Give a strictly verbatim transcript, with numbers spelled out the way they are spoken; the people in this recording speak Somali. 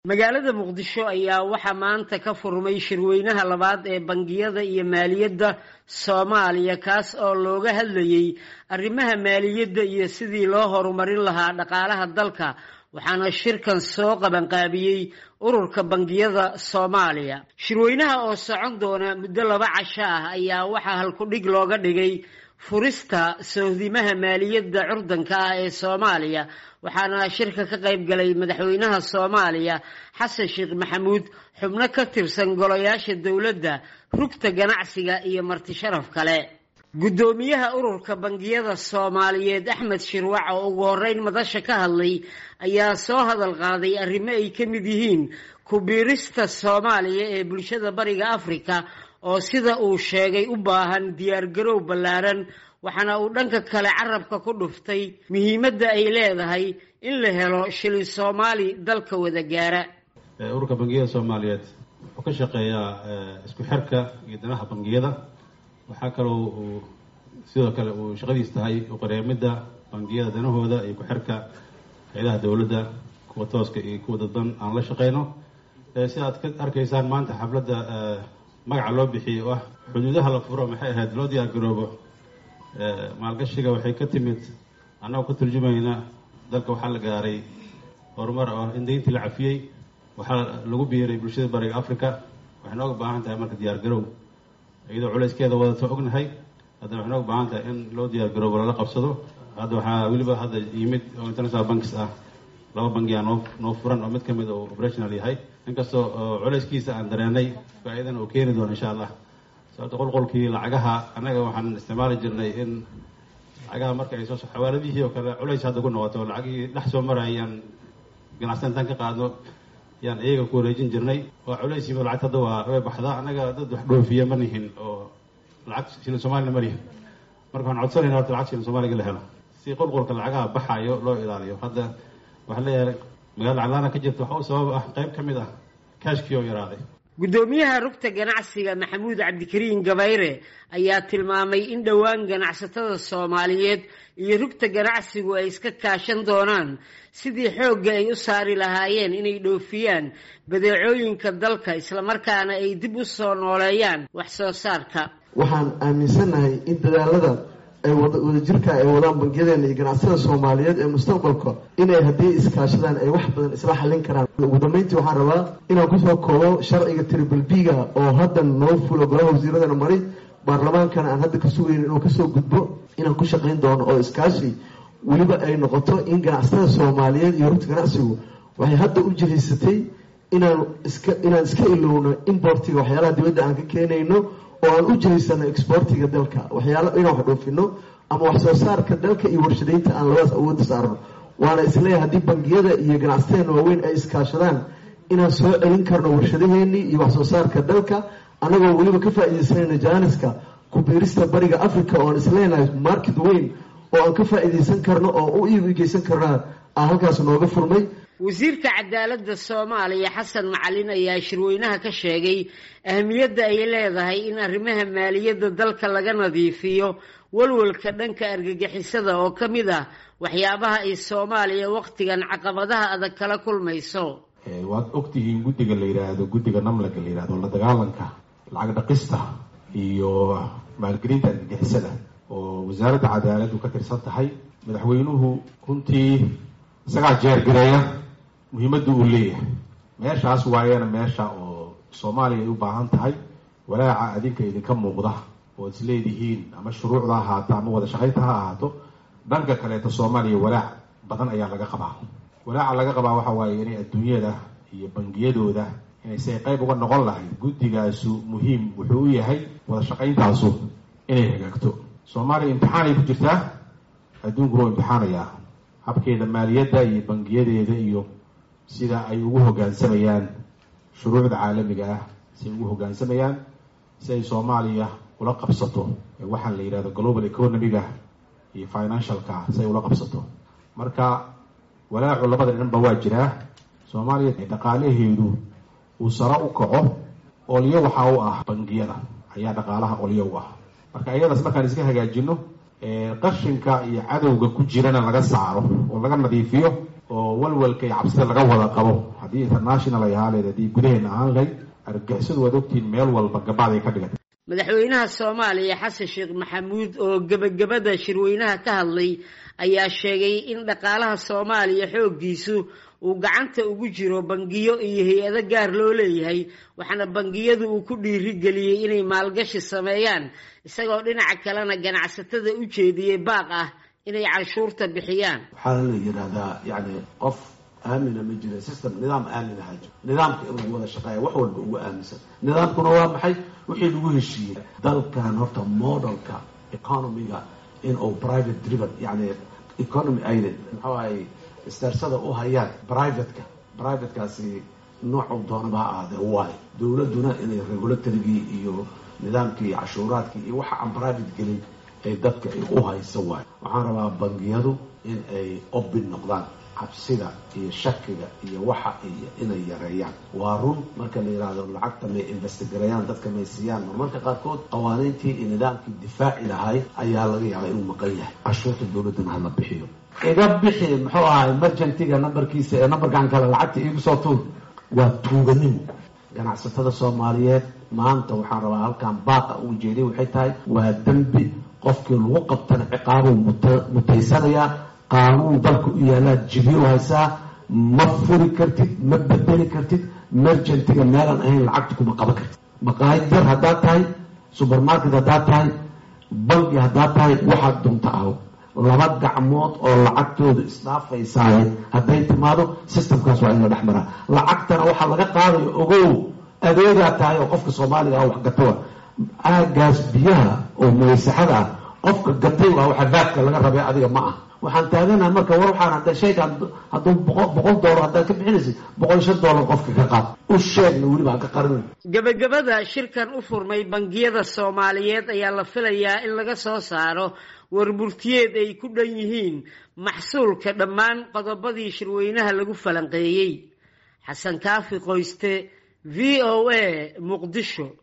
magaalada muqdisho ayaa waxaa maanta ka furmay shirweynaha labaad ee bangiyada iyo maaliyadda Soomaaliya kaas oo looga hadlayay arrimaha maaliyadda iyo sidii loo horumarin lahaa dhaqaalaha dalka waxaana shirkan soo qaban qaabiyay ururka bangiyada Soomaaliya shirweynaha oo socon doona muddo laba casho ah ayaa waxaa halku dhig looga dhigay furista sohdimaha maaliyadda curdanka ah ee Soomaaliya waxaana shirka ka qayb galay madaxweynaha Soomaaliya Xasan Sheekh Maxamuud xubno ka tirsan golayaasha dawladda rugta ganacsiga iyo marti sharaf kale gudoomiyaha ururka bangiyada Soomaaliyeed Axmed Shirwac oo ugu horeyn madasha ka hadlay ayaa soo hadal qaaday arrimo ay ka mid yihiin ku biirista Soomaaliya ee bulshada bariga Afrika oo sida uu sheegay u baahan diyaar garow ballaaran waxaana uu dhanka kale carabka ku dhuftay muhiimadda ay leedahay in la helo shilin Soomaali dalka wada gaara ururka bangiyada Soomaaliyeed wuxuu ka shaqeeyaa isku xirka iyo danaha bangiyada waxa kale oo sidoo kale uu shaqadiisa tahay u qareemida bangiyada danahooda iyo ku xirka hay'adaha dawladda kuwa tooska iyo kuwa dadban aan la shaqeyno sida aad ka arkaysaan maanta xafladda magaca loo bixiyo ah xuduudaha la furo maxay ahayd loo diyaar garoobo maalgashiga waxay ka timid annagu ka turjumayna dalka waxaa la gaaray horumar oo in deyntii la cafiyey waxaa lagu biiray bulshada bariga Afrika waxay nooga baahan tahay marka diyaar garow iyadoo culeyskeeda wadato ognahay hadda waxay nooga baahan tahay in loo diyaar garoobo lala qabsado hadda waxaa weliba hadda yimid oo international banks ah laba bangi ah noo furan oo mid ka mid oo operational yahay inkastoo culeyskiisa aan dareenay faa'iidana uu keeni doono insha allah sababta qolqolkii lacagaha annaga waxaan isticmaali jirnay in lacagaha marka ay soo xawaaladihii oo kale culeys hadda ku noqoto lacagii dhex soo marayaan ganacsataan ka qaadno yaan iyaga ku wareejin jirnay oo culeysiiba lacagta hadda waa way baxdaa annaga dad wax dhoofiya ma nihin oo lacag shilin Soomaalina ma nihin marka waxaan codsanaynaa horta lacag shilin Soomaaliga la helo si qolqolka lacagaha baxayo loo ilaaliyo hadda waxaa leeyahay magaalada calaana ka jirta waxa u sabab ah qayb ka mid ah kaashkii oo yaraaday gudoomiyaha rugta ganacsiga Maxamuud Cabdikariin Gabayre ayaa tilmaamay in dhawaan ganacsatada Soomaaliyeed iyo rugta ganacsigu ay iska kaashan doonaan sidii xoogga ay u saari lahaayeen inay dhoofiyaan badeecooyinka dalka isla markaana ay dib u soo nooleeyaan wax soo saarka waxaan aaminsanahay in dadaalada ay wadajirka ay wadaan bangiyadeena iyo ganacsatada Soomaaliyeed ee mustaqbalka inay haddii iskaashadaan ay wax badan isla xallin karaan ugu dambeyntii waxaan rabaa inaan ku soo koobo sharciga triple B-ga oo hadda noo fulo golaha wasiiradana maray baarlamaankana aan hadda ka sugaynin inuu kasoo gudbo inaan ku shaqayn doono oo iskaashi weliba ay noqoto in ganacsatada Soomaaliyeed iyo rugta ganacsigu waxay hadda u jihaysatay inaan iska inaan iska ilowno importiga waxyaalaha dibadda aan ka keenayno oo aan u jihaysano exportiga dalka waxyaalo inaan wax dhoofino ama wax soo saarka dalka iyo warshadaynta aan labadaas awoodda saarno waana isleeyahay haddii bangiyada iyo ganacsatada waaweyn ay iskaashadaan inaan soo celin karno warshadaheennii iyo wax soo saarka dalka annagoo weliba ka faa'iidaysanayna jaaniska ku biirista bariga Afrika oo aan isleenahay market weyn oo aan ka faa'iidaysan karno oo u iibgeysan karnaa aan halkaas nooga furmay wasiirka cadaaladda Soomaaliya Xasan Macalin ayaa shirweynaha ka sheegay ahmiyadda ay leedahay in arrimaha maaliyadda dalka laga nadiifiyo walwalka dhanka argagixisada oo ka mid ah waxyaabaha ay Soomaaliya waqtigan caqabadaha adag kala kulmayso waad ogtihiin guddiga la yiraahdo guddiga namlaga la yiraahdo la dagaalanka lacag dhaqista iyo maalgelinta argagixisada oo wasaaradda cadaaladdu ka tirsan tahay madaxweynuhu runtii isagaa jeergareeya muhiimadda uu leeyahay meeshaas waayana meesha oo Soomaaliya ay u baahan tahay walaaca adinka idinka muuqda oo is leedihiin ama shuruucda ahaato ama wada shaqaynta ha ahaato dhanka kaleeta Soomaaliya walaac badan ayaa laga qabaa walaaca laga qabaa waxa waaye inay adduunyada iyo bangiyadooda inay si qayb uga noqon lahayd guddigaasu muhiim wuxuu u yahay wada shaqayntaasu inay hagaagto Soomaaliya imtixaanay ku jirtaa adduunku waa imtixaanaya habkeeda maaliyadda iyo bangiyadeeda iyo sida ay ugu hoggaansamayaan shuruucda caalamiga ah si ay ugu hoggaansamayaan si ay Soomaaliya ula qabsato waxaan la yiraahdo global economiga iyo financialka si ay ula qabsato marka walaacu labada dhanba waa jiraa Soomaaliya dhaqaalaheedu uu sara u kaco oliyo waxa uu ah bangiyada ayaa dhaqaalaha oliyo u ah marka ayadaas markaan iska hagaajino ee qashinka iyo cadawga ku jirana laga saaro oo laga nadiifiyo oo walwalka iyo cabsida laga wada qabo haddii international ay ahaan lahayd haddii gudaheena ahaan lahayd argagixisadu waad ogtihiin meel walba gabaad ay ka dhigatay madaxweynaha Soomaaliya Xasan Sheekh Maxamuud oo gabagabada shirweynaha ka hadlay ayaa sheegay in dhaqaalaha Soomaaliya xooggiisu uu gacanta ugu jiro bangiyo iyo hay'ado gaar loo leeyahay waxaana bangiyadu uu ku dhiiri galiyay inay maalgashi sameeyaan isagoo dhinaca kalena ganacsatada u jeediyay baaq ah inay cashuurta bixiyaan waxaa la yiraahdaa yani qof aamina ma jiro system nidaam aamina hajo nidaamka inuu wada shaqeeyo wax walba ugu aaminsan nidaamkuna waa maxay wixii lagu heshiiyey dalkan horta modelka economiga in oo private driven yani economy ay maxaa ay istaarsada u hayaan private-ka private-kaasi noocu doonaba ha ahaadee waay dowladuna inay regulatory iyo nidaamkii cashuuraadkii iyo waxa aan private gelin ay dadka ay u hayso waay waxaan rabaa bangiyadu in ay open noqdaan cabsida iyo shakiga iyo waxa iyo inay yareeyaan waa run marka la yiraahdo lacagta may investigareeyaan dadka may siiyaan marmarka qaarkood qawaaniintii iyo nidaamkii difaaci lahay ayaa laga yaabaa inuu maqan yahay cashuurta dowladuna hala bixiyo iga bixi muxuu ahaa emergency-ga numberkiisa ee numberkan kale lacagta iigu soo tuur waa tuuganimo ganacsatada Soomaaliyeed maanta waxaan rabaa halkan baaqa ugu jeediyo waxay tahay waa dambi qofkii lagu qabtana ciqaabo mutaysanaya qaanuun dalka u yaala jibiyo haysaa ma furi kartid ma bedeli kartid emergency-ga meelan ahayn lacagta kuma qaban kartid maqaayad yar haddaad tahay supermarket haddaad tahay bangi haddaad tahay waxaad doonta aho laba gacmood oo lacagtooda isdhaafaysaa hadday timaado systemkaas waa in la dhex maraa lacagtana waxaa laga qaadayo ogow adeegaa tahay oo qofka Soomaaliga ah wax gatawa aagaas biyaha oo maysaxada ah qofka gatay waa waxa vaadka laga rabay adiga ma ah waxaan taaganahay marka war waxaan hadda shaygan hadduu boqol dollar haddaad ka bixinaysid boqol iyo shan dollar qofka ka qaad u sheegna weliba ka qarin gabagabada shirkan u furmay bangiyada Soomaaliyeed ayaa la filayaa in laga soo saaro warburtiyeed ay ku dhan yihiin maxsuulka dhammaan qodobadii shirweynaha lagu falanqeeyay xasan kaafi qoyste V O A Muqdisho.